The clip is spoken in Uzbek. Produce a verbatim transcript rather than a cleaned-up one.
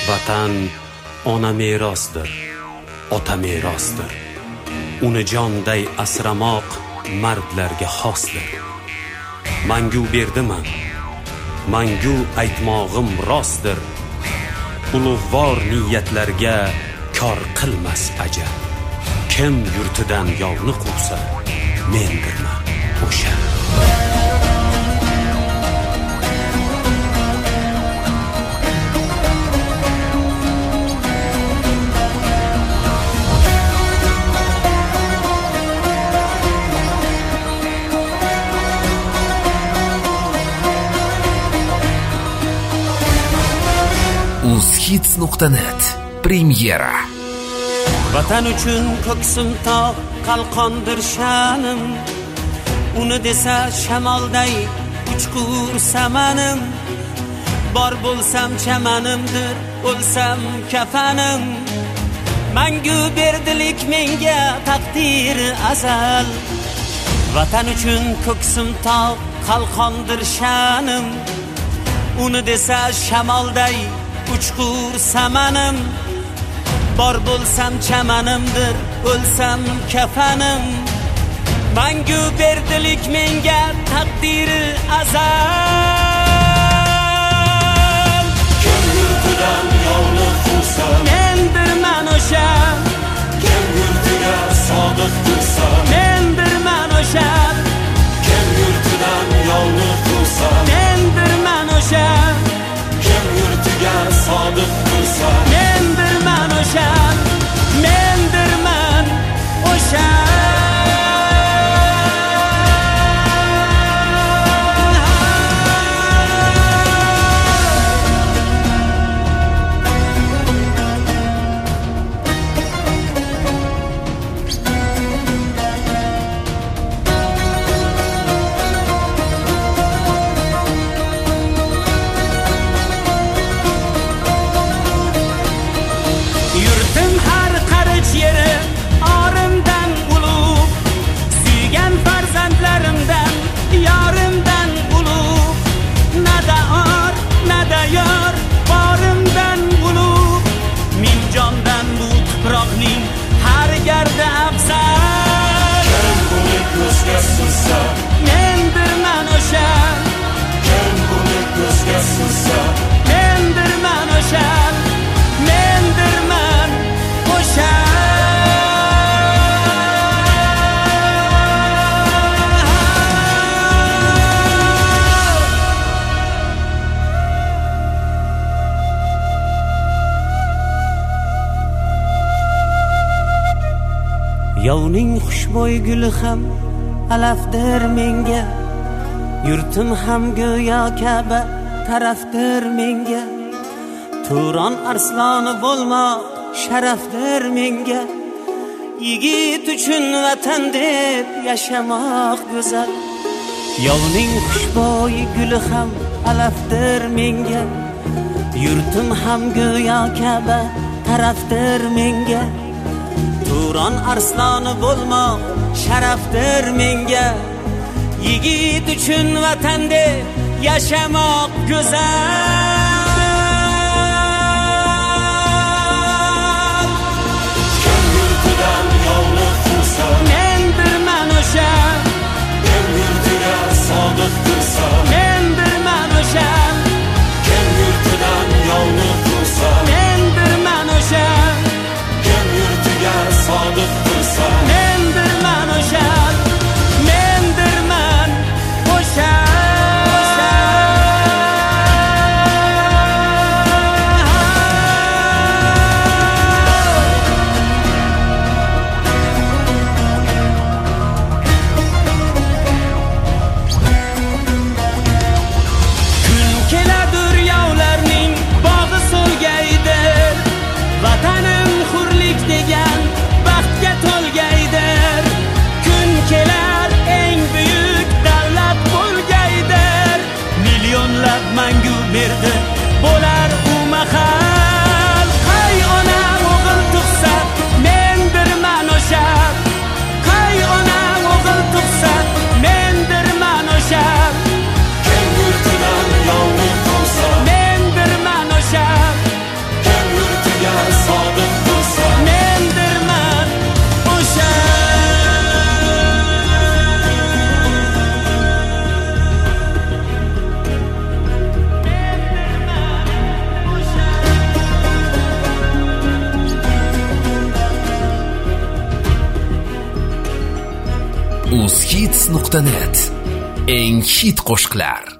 Vatan ona merosdir, ota merosdir. Uni jonday asramoq mardlarga xosdir. Mangu berdiman, mangu aytmog'im rostdir. Ulug'vor niyatlarga kor qilmas ajal. Kim yurtidan yovni quvsa, mendirman o'sha. uz-hits nuqta net premyera. Vatan uchun ko'ksim tog' qalqondir sha'nim. Uni desa shamolday uchqur samanim. Bor bo'lsam chamanimdir, o'lsam kafanim. Mangu berdilik menga taqdir azal. Vatan uchun ko'ksim tog' qalqondir sha'nim. Uni desa shamolday uchqur samanim. Bor bo'lsam chamanimdir, o'lsam kafanim. Mangu berdilik menga taqdiri azal. Kim yurtidan yovni quvsa, mendirman o'sha. Kim yurtiga sodiq tursa, mendirman o'sha. Kim yurtidan yovni quvsa, mendirman o'sha. Kim yurtiga sodiq tursa, mendirman o'sha. Mendirman o'sha. Yurtim har qarich yeri orimdan ulug'. Suygan farzandlarimdan, yorimdan ulug'. Nada or, nada yor, borimdan ulug'. Ming jondan bu tuproqning har gardi afzal. kim buni ko'zga sursa, Mendirman o'sha. kim buni ko'zga sursa, Mendirman o'sha. Mendirman o'sha. Yovning xushbo'y guli ham alafdir menga. Yurtim ham go'yo Ka'ba tarafdir menga. Turon arsloni bo'lmoq sharafdir menga. Yigit uchun vatan deb yashamoq go'zal. Yovning xushbo'y guli ham alafdir menga. Yurtim ham go'yo Ka'ba tarafdir menga. Turon arsloni bo'lmoq sharafdir menga. Yigit uchun vatan deb yashamoq go'zal. kim yurtidan yovni quvsa, Mendirman o'sha. kim yurtiga sodiq tursa, Mendirman o'sha. kim yurtidan yovni quvsa, Mendirman o'sha. kim yurtiga sodiq tursa, Mendirman o'sha. Mendirman o'sha. hits nuqta net eng hit qo'shiqlar.